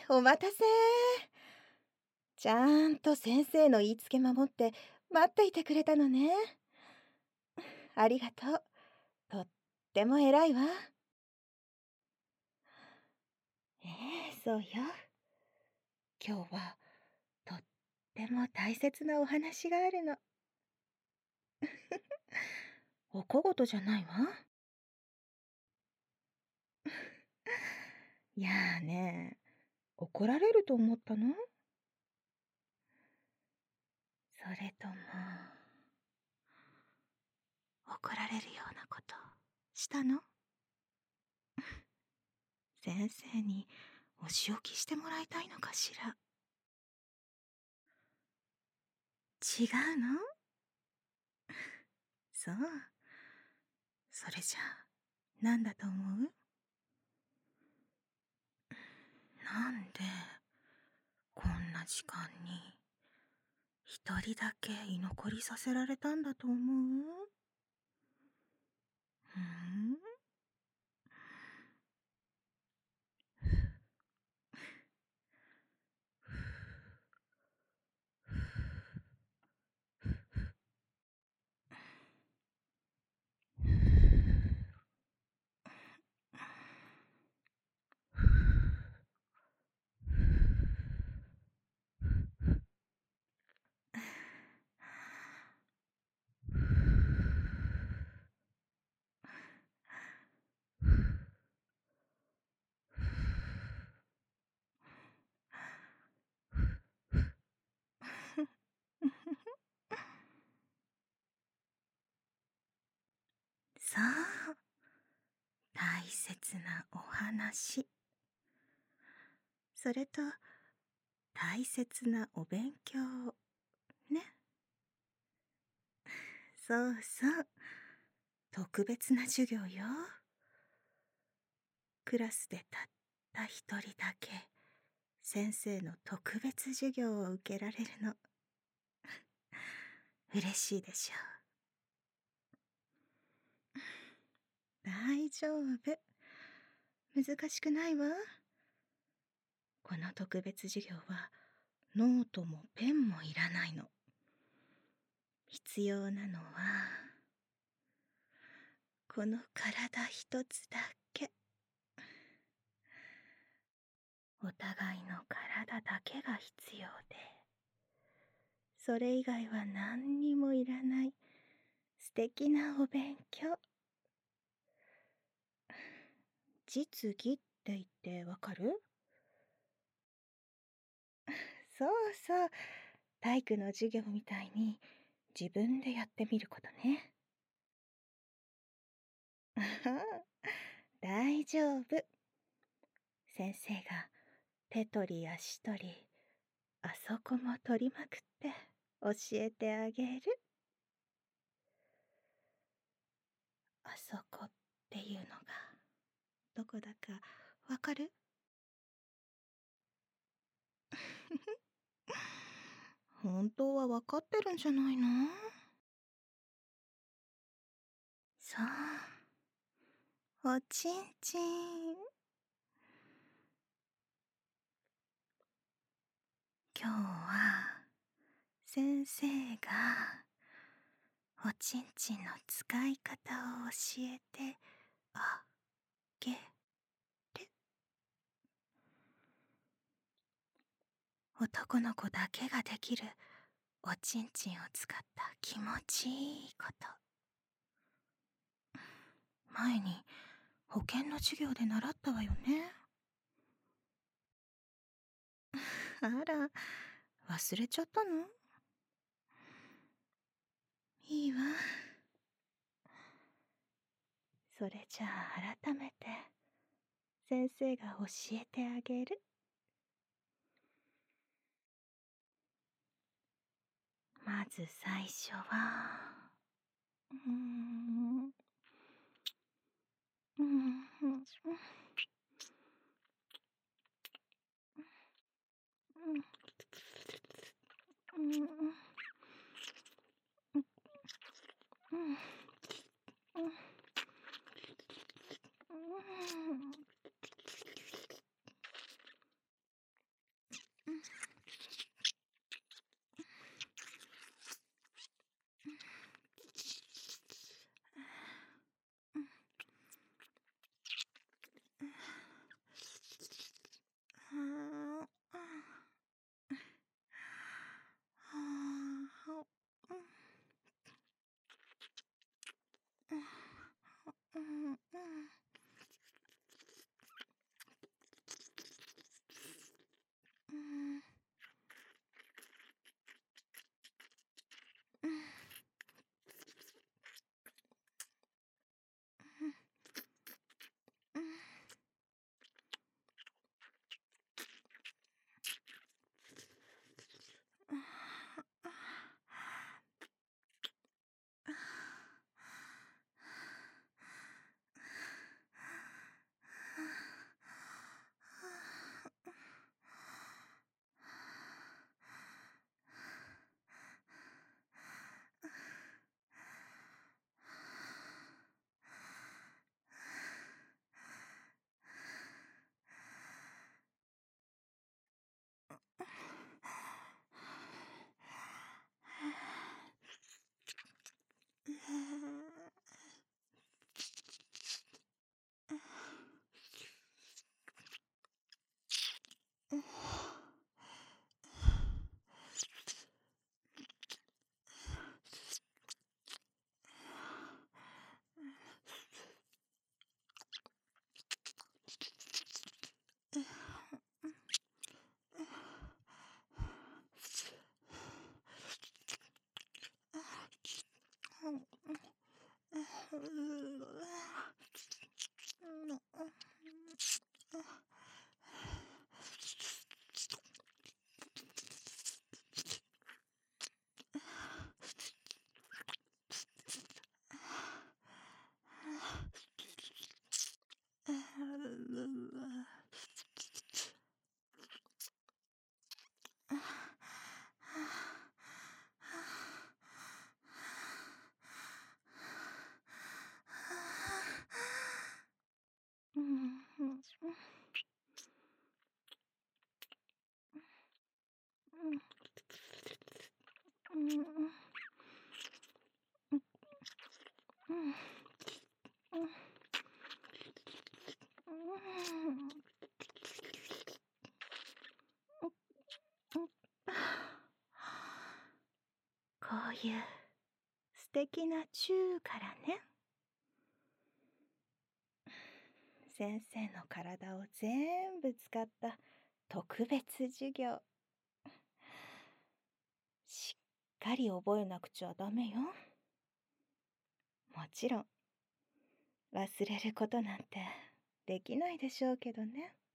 お待たせ。ちゃんと先生の言いつけ守って待っていてくれたのね。ありがとう。とっても偉いわ。そうよ。今日はとっても大切なお話があるの。お小言じゃないわ。いやーね、怒られると思ったの？それとも、怒られるようなことしたの？先生にお仕置きしてもらいたいのかしら？違うの？そう。それじゃあ、何だと思う？なんで、こんな時間に、一人だけ居残りさせられたんだと思う？うん？そう、大切なお話。それと、大切なお勉強。ね。そうそう。特別な授業よ。クラスでたった一人だけ先生の特別授業を受けられるの。嬉しいでしょう？大丈夫。難しくないわ。この特別授業はノートもペンもいらないの。必要なのはこの体一つだけ。お互いの体だけが必要で、それ以外は何にもいらない素敵なお勉強。実技って言ってわかる？そうそう。体育の授業みたいに自分でやってみることね。大丈夫。先生が手取り足取り、あそこも取りまくって教えてあげる。あそこっていうのがどこだかわかる？本当はわかってるんじゃないの？そう、おちんちん。今日は先生がおちんちんの使い方を教えてあげる。男の子だけができるおちんちんを使った気持ちいいこと。前に保健の授業で習ったわよね。あら、忘れちゃったの？いいわ。それじゃあ改めて先生が教えてあげる。まず最初はうん、うん、うん、うん、 いう素敵なチューからね。先生の体を全部使った特別授業。しっかり覚えなくちゃダメよ。もちろん、忘れることなんてできないでしょうけどね。